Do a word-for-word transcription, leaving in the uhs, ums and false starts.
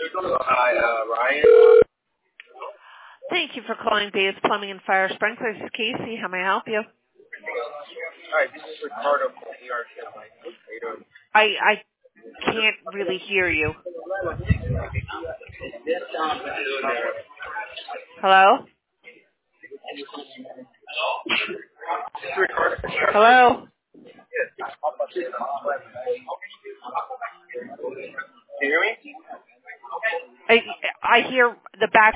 Hi, uh, Ryan. Thank you for calling Dave's Plumbing and Fire Sprinklers. This is Casey. How may I help you? Hi, this is Ricardo from E R K. How you doing? I I can't really hear you. Hello? This is Ricardo. Hello? Can you hear me? I I hear the back